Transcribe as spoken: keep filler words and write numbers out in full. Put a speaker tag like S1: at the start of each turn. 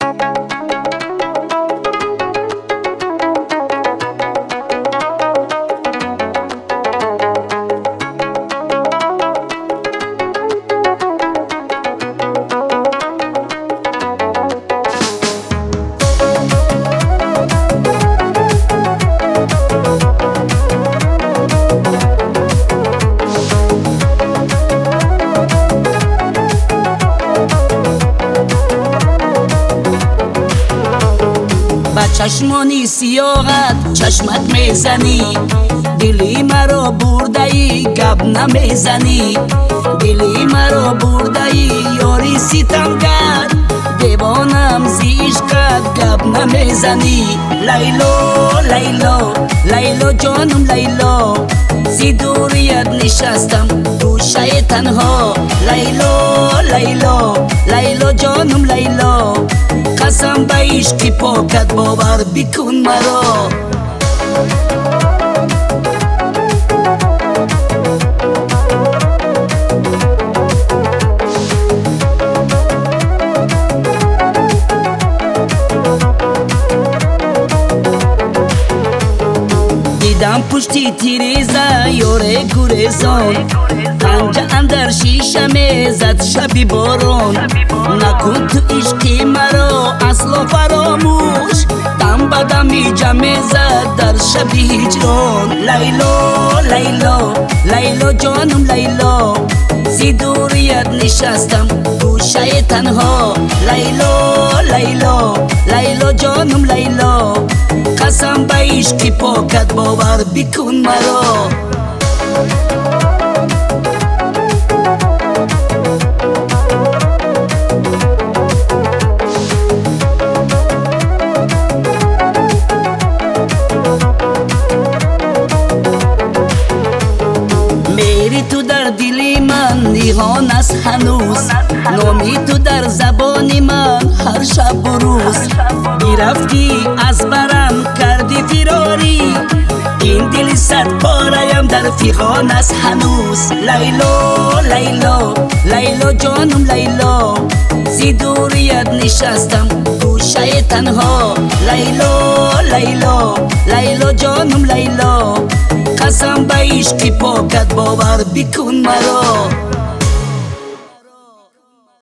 S1: چشمانی سیاهت چشمت میزنی، دلی مرا بردهی گب نمیزنی، دلی مرا بردهی یاری ستمگر، دیوانم زی عشقت گب نمیزنی. لیلا لیلا لیلا جانم لیلا، زی دوریت نشستم گوشه تنها. لیلا لیلا لیلا جانم لیلا، قسم به عشق پاکت باور بکن مرا. دیدم پشتی تیریزه یاره گریزان، پنجه اندر شیشه میزد شبی باران. نکن تو عشقی مرا اصلا فراموش، دم به دمی جمع زد در شبی هجران. لیلا لیلا لیلا جانم لیلا، زی دوریت نشستم گوشه تنها. لیلا لیلا لیلا جانم لیلا، قسم به عشق پاکت باور بکن مرا. میری تو در دلی من نیهان است هنوز، نامی تو در زبانی من هر شب و روز. گرفتی از برم کردی فراری، این دل صد پاره‌ام در فیغان است هنوز. لیلا لیلا لیلا جانم لیلا، زی دوریت نشستم گوشه تنها. لیلا لیلا لیلا جانم لیلا، قسم به عشق پاکت باور بکن مرا.